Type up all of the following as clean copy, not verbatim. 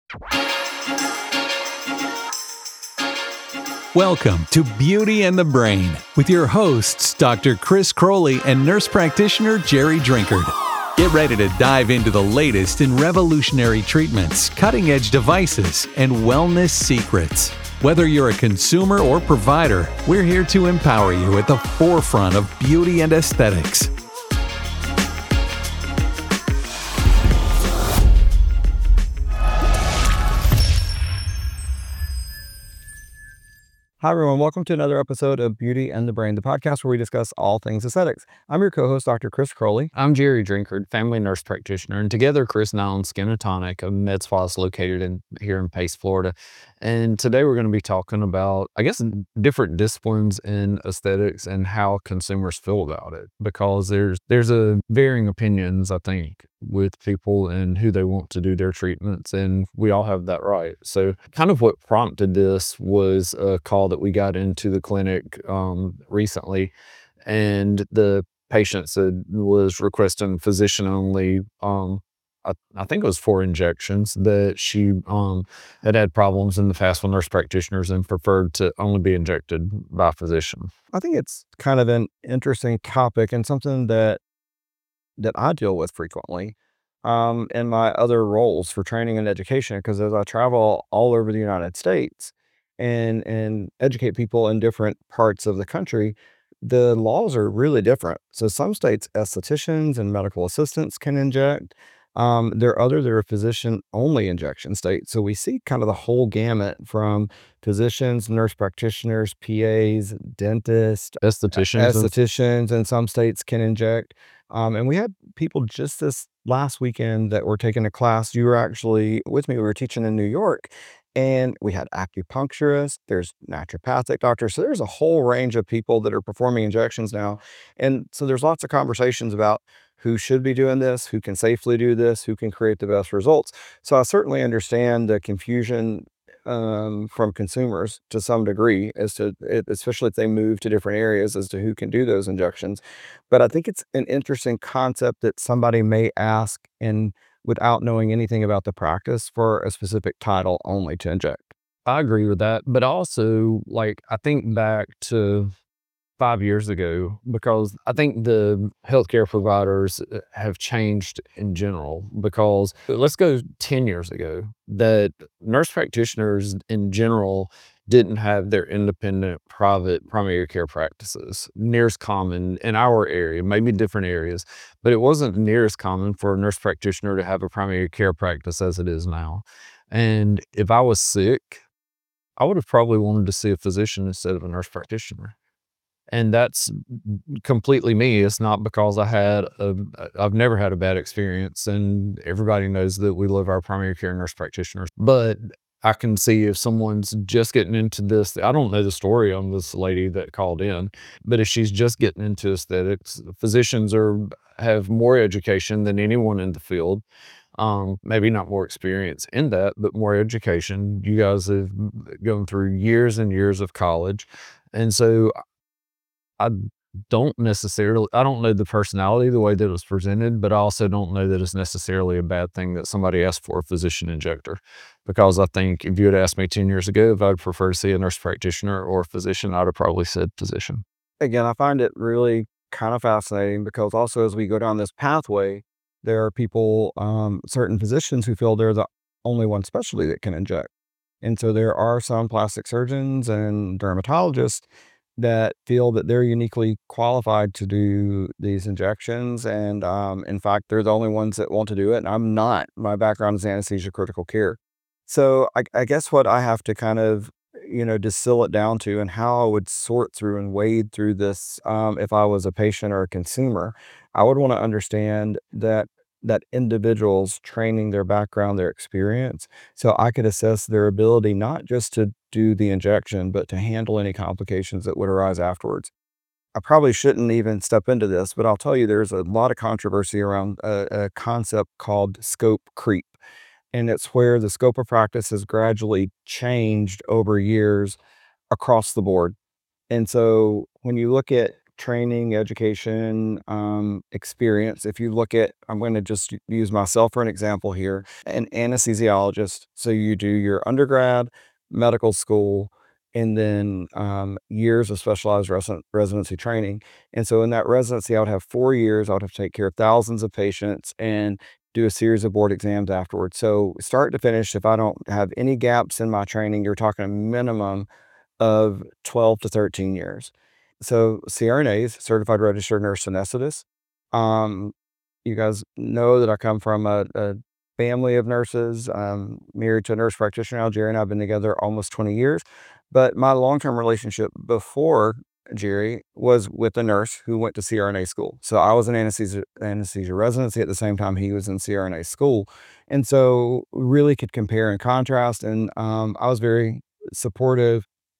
Welcome to Beauty and the Brain with your hosts, Dr. Chris Crowley and nurse practitioner Jerry Drinkard. Get ready to dive into the latest in revolutionary treatments, cutting-edge devices, and wellness secrets. Whether you're a consumer or provider, we're here to empower you at the forefront of beauty and aesthetics. Hi, everyone. Welcome to another episode of Beauty and the Brain, the podcast where we discuss all things aesthetics. I'm your co-host, Dr. Chris Crowley. I'm Jerry Drinkard, family nurse practitioner, and together Chris and I own Skin and Tonic, a med spa located here in Pace, Florida. And today we're going to be talking about, different disciplines in aesthetics and how consumers feel about it, because there's a varying opinions, I think, with people and who they want to do their treatments, and we all have that right. So kind of what prompted this was a call that we got into the clinic recently, and the patient was requesting physician only. I think it was 4 injections that she had problems in the past with nurse practitioners and preferred to only be injected by a physician. I think it's kind of an interesting topic and something that I deal with frequently in my other roles for training and education, because as I travel all over the United States and educate people in different parts of the country, the laws are really different. So some states, estheticians and medical assistants can inject. There are others that are physician-only injection states. So we see kind of the whole gamut from physicians, nurse practitioners, PAs, dentists, estheticians in some states can inject. And we had people just this last weekend that were taking a class. You were actually with me. We were teaching in New York, and we had acupuncturists, there's naturopathic doctors. So there's a whole range of people that are performing injections now. And so there's lots of conversations about who should be doing this, who can safely do this, who can create the best results. So I certainly understand the confusion from consumers to some degree as to it, especially if they move to different areas, as to who can do those injections. But I think it's an interesting concept that somebody may ask and without knowing anything about the practice for a specific title only to inject. I agree with that, but also, I think back to 5 years ago, because I think the healthcare providers have changed in general. Because let's go 10 years ago, that nurse practitioners in general didn't have their independent private primary care practices near as common in our area, maybe different areas, but it wasn't near as common for a nurse practitioner to have a primary care practice as it is now. And if I was sick, I would have probably wanted to see a physician instead of a nurse practitioner. And that's completely me. It's not because I've never had a bad experience, and everybody knows that we love our primary care nurse practitioners. But I can see if someone's just getting into this, I don't know the story on this lady that called in, but if she's just getting into aesthetics, physicians have more education than anyone in the field. Maybe not more experience in that, but more education. You guys have gone through years and years of college. And so I don't know the personality, the way that it was presented, but I also don't know that it's necessarily a bad thing that somebody asked for a physician injector. Because I think if you had asked me 10 years ago if I'd prefer to see a nurse practitioner or a physician, I'd have probably said physician. Again, I find it really kind of fascinating because also as we go down this pathway, there are people, certain physicians who feel they're the only one specialty that can inject. And so there are some plastic surgeons and dermatologists that feel that they're uniquely qualified to do these injections. And in fact, they're the only ones that want to do it. And I'm not. My background is anesthesia critical care. So I guess what I have to kind of, distill it down to, and how I would sort through and wade through this, if I was a patient or a consumer, I would want to understand that individual's training, their background, their experience, so I could assess their ability not just to do the injection, but to handle any complications that would arise afterwards. I probably shouldn't even step into this, but I'll tell you there's a lot of controversy around a concept called scope creep. And it's where the scope of practice has gradually changed over years across the board. And so when you look at training, education, experience. If you look at, I'm going to just use myself for an example here, an anesthesiologist. So you do your undergrad, medical school, and then years of specialized residency training. And so in that residency, I would have 4 years. I would have to take care of thousands of patients and do a series of board exams afterwards. So start to finish, if I don't have any gaps in my training, you're talking a minimum of 12 to 13 years. So CRNAs, certified registered nurse anesthetist. Um, you guys know that I come from a family of nurses. Married to a nurse practitioner now. Jerry and I have been together almost 20 years. But my long-term relationship before Jerry was with a nurse who went to CRNA school. So I was in anesthesia residency at the same time he was in CRNA school. And so we really could compare and contrast. And I was very supportive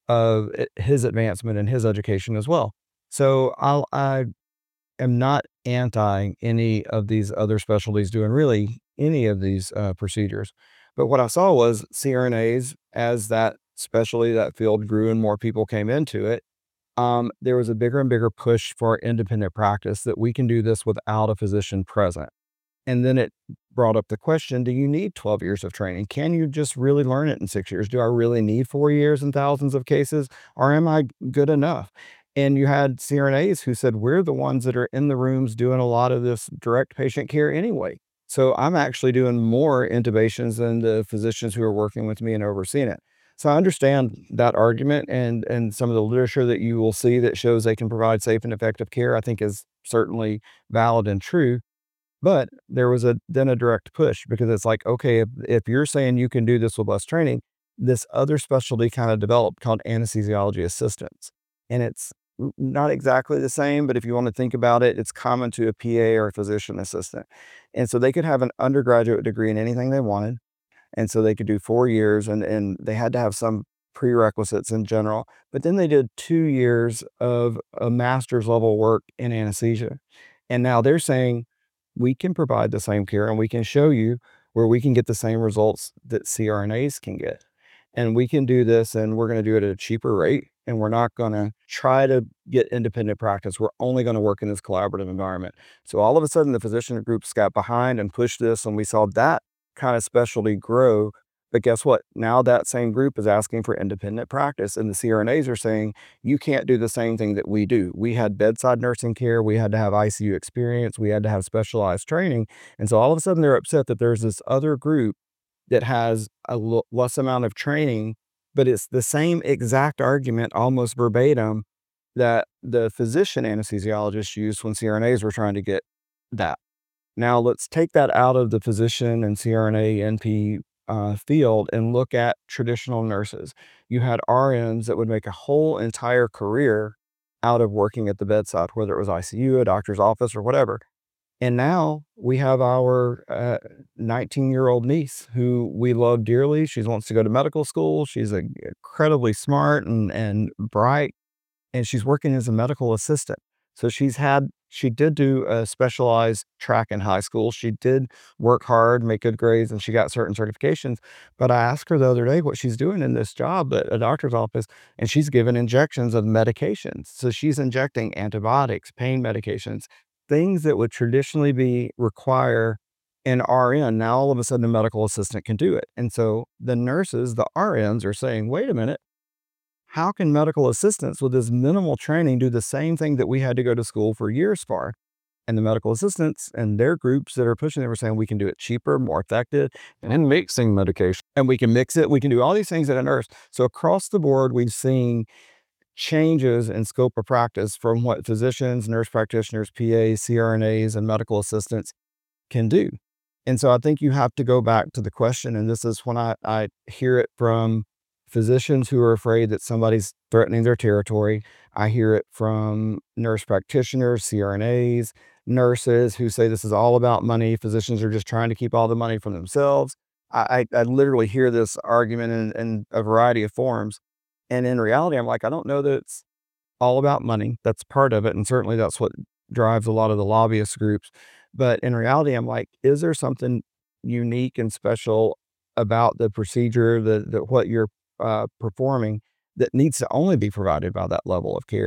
of his advancement and his education as well. So I am not anti any of these other specialties doing really any of these procedures. But what I saw was CRNAs, as that specialty, that field grew and more people came into it, there was a bigger and bigger push for independent practice, that we can do this without a physician present. And then it brought up the question, do you need 12 years of training? Can you just really learn it in 6 years? Do I really need 4 years and thousands of cases, or am I good enough? And you had CRNAs who said, we're the ones that are in the rooms doing a lot of this direct patient care anyway. So I'm actually doing more intubations than the physicians who are working with me and overseeing it. So I understand that argument, and some of the literature that you will see that shows they can provide safe and effective care, I think is certainly valid and true. But there was then a direct push, because it's like, okay, if you're saying you can do this with less training, this other specialty kind of developed called anesthesiology assistants. And it's not exactly the same, but if you want to think about it, it's common to a PA or a physician assistant. And so they could have an undergraduate degree in anything they wanted. And so they could do 4 years, and they had to have some prerequisites in general. But then they did 2 years of a master's level work in anesthesia. And now they're saying, we can provide the same care and we can show you where we can get the same results that CRNAs can get. And we can do this, and we're going to do it at a cheaper rate. And we're not going to try to get independent practice. We're only going to work in this collaborative environment. So all of a sudden, the physician groups got behind and pushed this, and we saw that kind of specialty grow. But guess what? Now that same group is asking for independent practice, and the CRNAs are saying, you can't do the same thing that we do. We had bedside nursing care. We had to have ICU experience. We had to have specialized training. And so all of a sudden they're upset that there's this other group that has a less amount of training, but it's the same exact argument, almost verbatim, that the physician anesthesiologists used when CRNAs were trying to get that. Now let's take that out of the physician and CRNA NP field and look at traditional nurses. You had RNs that would make a whole entire career out of working at the bedside, whether it was ICU, a doctor's office, or whatever. And now we have our 19-year-old niece who we love dearly. She wants to go to medical school. She's incredibly smart and bright, and she's working as a medical assistant. So she did do a specialized track in high school. She did work hard, make good grades, and she got certain certifications. But I asked her the other day what she's doing in this job at a doctor's office, and she's given injections of medications. So she's injecting antibiotics, pain medications, things that would traditionally require an RN. Now all of a sudden a medical assistant can do it. And so the nurses, the RNs, are saying, wait a minute, how can medical assistants with this minimal training do the same thing that we had to go to school for years for? And the medical assistants and their groups that are pushing, they were saying we can do it cheaper, more effective, and mixing medication. And we can mix it. We can do all these things at a nurse. So across the board, we've seen changes in scope of practice from what physicians, nurse practitioners, PAs, CRNAs, and medical assistants can do. And so I think you have to go back to the question, and this is when I hear it from physicians who are afraid that somebody's threatening their territory. I hear it from nurse practitioners, CRNAs, nurses who say this is all about money. Physicians are just trying to keep all the money for themselves. I literally hear this argument in a variety of forms. And in reality, I'm like, I don't know that it's all about money. That's part of it. And certainly that's what drives a lot of the lobbyist groups. But in reality, I'm like, is there something unique and special about the procedure, that what you're performing, that needs to only be provided by that level of care?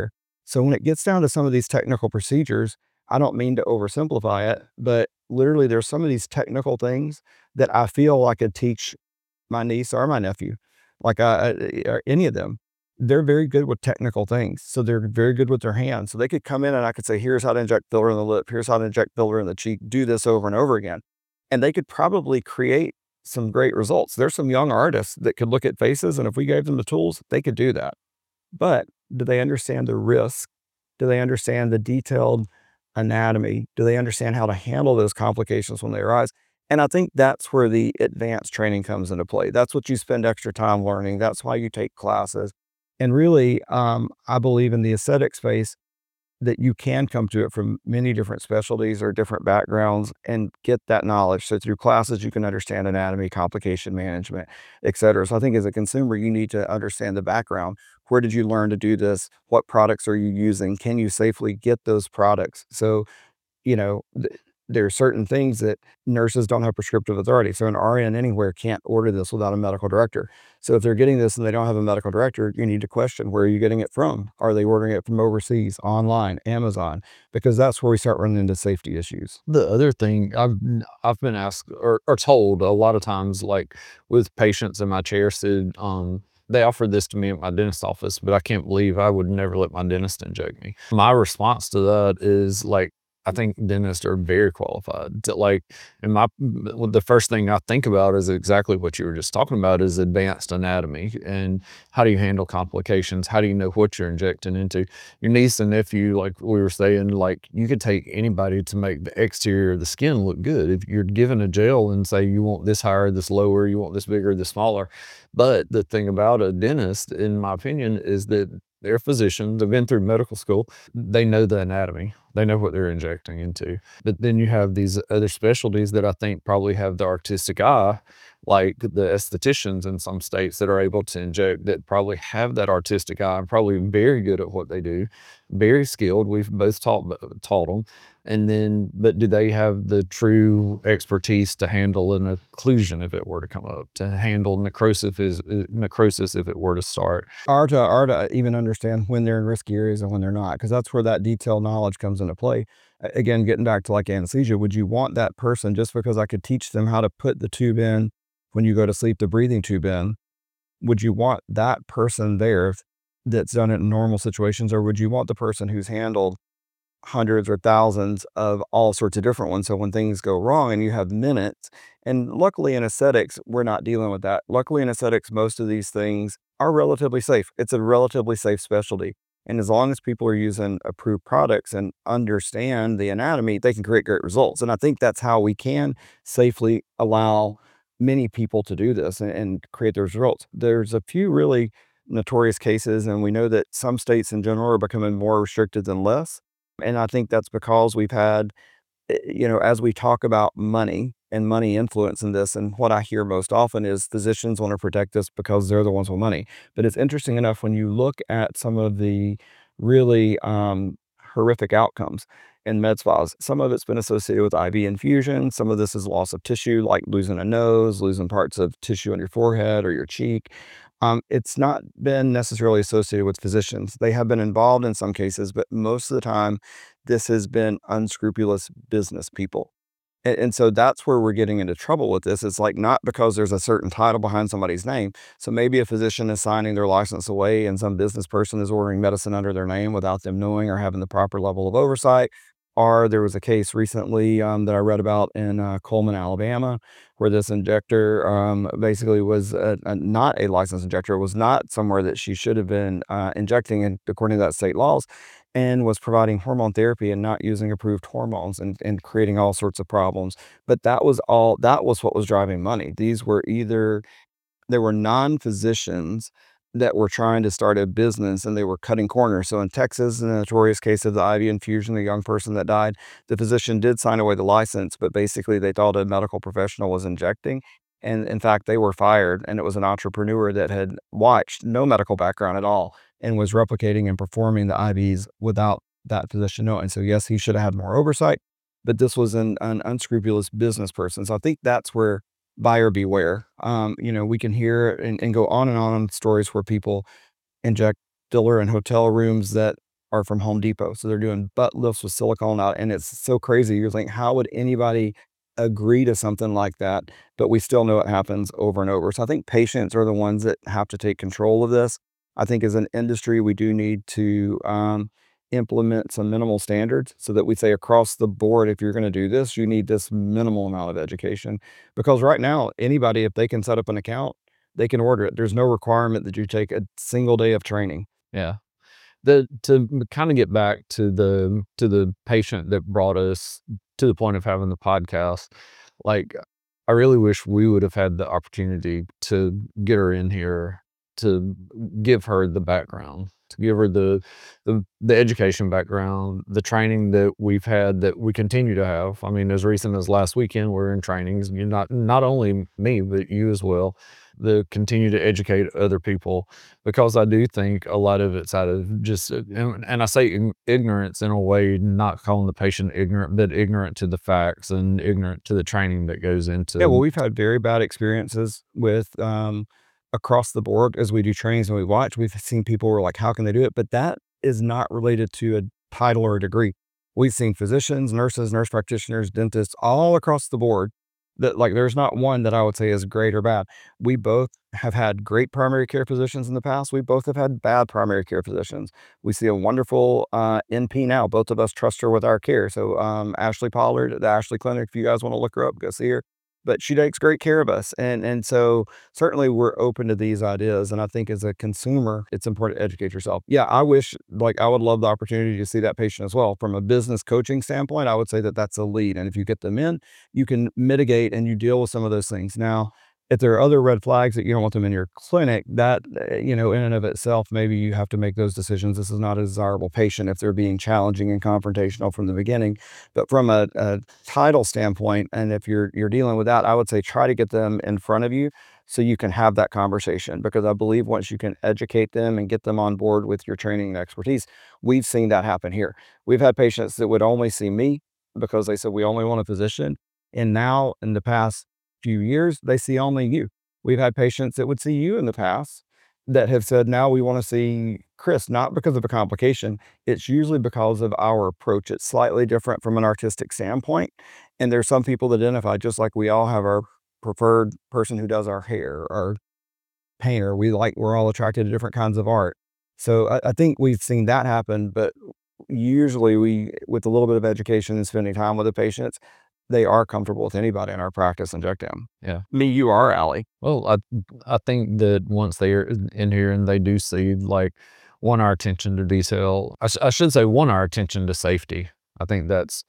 So when it gets down to some of these technical procedures, I don't mean to oversimplify it, but literally there's some of these technical things that I feel I could teach my niece or my nephew, like, or any of them. They're very good with technical things, so they're very good with their hands. So they could come in and I could say, "Here's how to inject filler in the lip. Here's how to inject filler in the cheek. Do this over and over again." And they could probably create some great results. There's some young artists that could look at faces, and if we gave them the tools, they could do that. But do they understand the risk? Do they understand the detailed anatomy? Do they understand how to handle those complications when they arise? And I think that's where the advanced training comes into play. That's what you spend extra time learning. That's why you take classes. And really, I believe in the aesthetic space that you can come to it from many different specialties or different backgrounds and get that knowledge. So through classes, you can understand anatomy, complication management, et cetera. So I think as a consumer, you need to understand the background. Where did you learn to do this? What products are you using? Can you safely get those products? So you know, there are certain things that nurses don't have prescriptive authority. So an RN anywhere can't order this without a medical director. So if they're getting this and they don't have a medical director, you need to question, where are you getting it from? Are they ordering it from overseas, online, Amazon? Because that's where we start running into safety issues. The other thing I've been asked or told a lot of times, like with patients in my chair, said, they offered this to me at my dentist office, but I can't believe I would never let my dentist inject me. My response to that is like, I think dentists are very qualified to like, and the first thing I think about is exactly what you were just talking about, is advanced anatomy and how do you handle complications? How do you know what you're injecting into? Your niece and nephew, like we were saying, like you could take anybody to make the exterior of the skin look good. If you're given a gel and say you want this higher, this lower, you want this bigger, this smaller. But the thing about a dentist, in my opinion, is that they're physicians, they've been through medical school, they know the anatomy, they know what they're injecting into. But then you have these other specialties that I think probably have the artistic eye, like the estheticians in some states that are able to inject, that probably have that artistic eye and probably very good at what they do, very skilled. We've both taught them. And then, but do they have the true expertise to handle an occlusion if it were to come up, to handle necrosis if it were to start? Or to even understand when they're in risky areas and when they're not, because that's where that detailed knowledge comes into play. Again, getting back to like anesthesia, would you want that person, just because I could teach them how to put the tube in when you go to sleep, the breathing tube in, would you want that person there that's done it in normal situations, or would you want the person who's handled hundreds or thousands of all sorts of different ones? So when things go wrong and you have minutes, and luckily in aesthetics, we're not dealing with that. Luckily in aesthetics, most of these things are relatively safe. It's a relatively safe specialty. And as long as people are using approved products and understand the anatomy, they can create great results. And I think that's how we can safely allow many people to do this and create those results. There's a few really notorious cases, and we know that some states in general are becoming more restricted than less. And I think that's because we've had, as we talk about money and money influence in this, and what I hear most often is physicians want to protect this because they're the ones with money. But it's interesting enough, when you look at some of the really horrific outcomes in med spas, some of it's been associated with IV infusion. Some of this is loss of tissue, like losing a nose, losing parts of tissue on your forehead or your cheek. It's not been necessarily associated with physicians. They have been involved in some cases, but most of the time, this has been unscrupulous business people. And so that's where we're getting into trouble with this. It's like, not because there's a certain title behind somebody's name. So maybe a physician is signing their license away and some business person is ordering medicine under their name without them knowing or having the proper level of oversight. Or there was a case recently that I read about in Coleman, Alabama, where this injector basically was not a licensed injector, was not somewhere that she should have been injecting, and according to that state laws, and was providing hormone therapy and not using approved hormones, and creating all sorts of problems. But that was what was driving money. These were either, there were non-physicians that were trying to start a business and they were cutting corners. So in Texas, in the notorious case of the IV infusion, the young person that died, the physician did sign away the license, but basically they thought a medical professional was injecting. And in fact, they were fired, and it was an entrepreneur that had watched, no medical background at all, and was replicating and performing the IVs without that physician knowing. So yes, he should have had more oversight, but this was an unscrupulous business person. So I think that's where buyer beware. We can hear and go on and on stories where people inject filler in hotel rooms that are from Home Depot. So they're doing butt lifts with silicone out, and it's so crazy. You're like, how would anybody agree to something like that? But we still know it happens over and over. So I think patients are the ones that have to take control of this. I think as an industry, we do need to implement some minimal standards so that we say across the board, if you're going to do this, you need this minimal amount of education. Because right now, anybody, if they can set up an account, they can order it. There's no requirement that you take a single day of training. Yeah. To kind of get back to the patient that brought us to the point of having the podcast, like, I really wish we would have had the opportunity to get her in here, to give her the background, to give her the education background, the training that we've had, that we continue to have. I mean, as recent as last weekend, we're in trainings. You're not only me, but you as well, to continue to educate other people, because I do think a lot of it's out of just, and I say ignorance in a way, not calling the patient ignorant, but ignorant to the facts and ignorant to the training that goes into. Yeah, well, we've had very bad experiences with across the board as we do trainings and we watch. We've seen people who are like, how can they do it? But that is not related to a title or a degree. We've seen physicians, nurses, nurse practitioners, dentists, all across the board that, like, there's not one that I would say is great or bad. We both have had great primary care physicians in the past. We both have had bad primary care physicians. We see a wonderful NP now. Both of us trust her with our care. So Ashley Pollard at the Ashley Clinic, if you guys want to look her up, go see her. But she takes great care of us. And so certainly we're open to these ideas. And I think as a consumer, it's important to educate yourself. Yeah, I wish, like, I would love the opportunity to see that patient as well. From a business coaching standpoint, I would say that that's a lead. And if you get them in, you can mitigate and you deal with some of those things. Now, if there are other red flags that you don't want them in your clinic, that, in and of itself, maybe you have to make those decisions. This is not a desirable patient if they're being challenging and confrontational from the beginning. But from a title standpoint, and if you're dealing with that, I would say try to get them in front of you so you can have that conversation. Because I believe once you can educate them and get them on board with your training and expertise, we've seen that happen here. We've had patients that would only see me because they said, we only want a physician. And now in the past few years, they see only you. We've had patients that would see you in the past that have said, now we want to see Chris, not because of a complication. It's usually because of our approach. It's slightly different from an artistic standpoint. And there's some people that identify, just like we all have our preferred person who does our hair, our painter. We're all attracted to different kinds of art. So I think we've seen that happen, but usually with a little bit of education and spending time with the patients, they are comfortable with anybody in our practice and them. Yeah. Me, you are, Allie. Well, I think that once they're in here and they do see, like, our attention to detail, I should say our attention to safety. I think that's,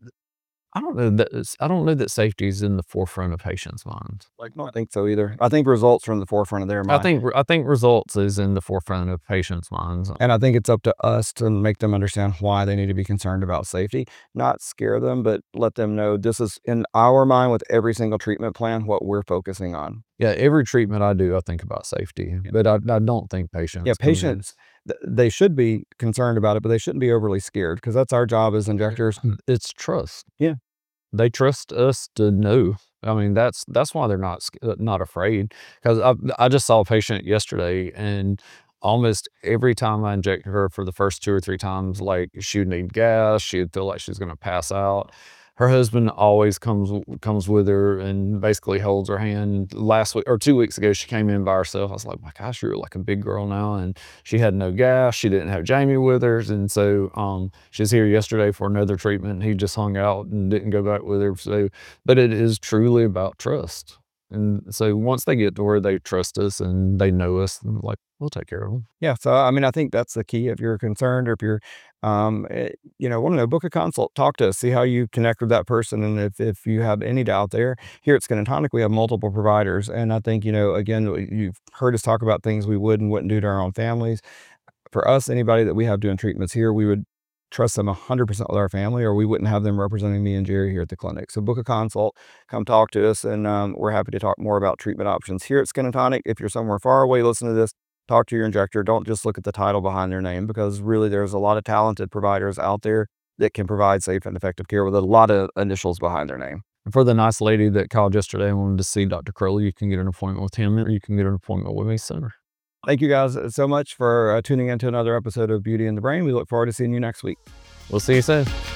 I don't know that safety is in the forefront of patients' minds. I don't think so either. I think results are in the forefront of their mind. I think results is in the forefront of patients' minds. And I think it's up to us to make them understand why they need to be concerned about safety, not scare them, but let them know this is in our mind with every single treatment plan, what we're focusing on. Yeah, every treatment I do, I think about safety, but I don't think patients. Yeah, patients, they should be concerned about it, but they shouldn't be overly scared, because that's our job as injectors. It's trust. Yeah. They trust us to know. I mean, that's why they're not afraid. Because I just saw a patient yesterday, and almost every time I injected her for the first 2 or 3 times, like, she would need gas, she would feel like she was going to pass out. Her husband always comes with her and basically holds her hand. Last week or 2 weeks ago, she came in by herself. I was like, my gosh, you're like a big girl now. And she had no gas. She didn't have Jamie with her. And so she was here yesterday for another treatment. He just hung out and didn't go back with her. So, but it is truly about trust. And so once they get to where they trust us and they know us, like, we'll take care of them. Yeah. So, I mean, I think that's the key. If you're concerned, or if you're, want to know, book a consult, talk to us, see how you connect with that person. And if you have any doubt there, here at Skin and Tonic, we have multiple providers. And I think, again, you've heard us talk about things we would and wouldn't do to our own families. For us, anybody that we have doing treatments here, we would trust them 100% with our family, or we wouldn't have them representing me and Jerry here at the clinic. So book a consult, come talk to us, and we're happy to talk more about treatment options here at Skin and Tonic. If you're somewhere far away, listen to this, talk to your injector. Don't just look at the title behind their name, because really there's a lot of talented providers out there that can provide safe and effective care with a lot of initials behind their name. And for the nice lady that called yesterday and wanted to see Dr. Crowley, you can get an appointment with him, or you can get an appointment with me sooner. Thank you guys so much for tuning into another episode of Beauty and the Brain. We look forward to seeing you next week. We'll see you soon.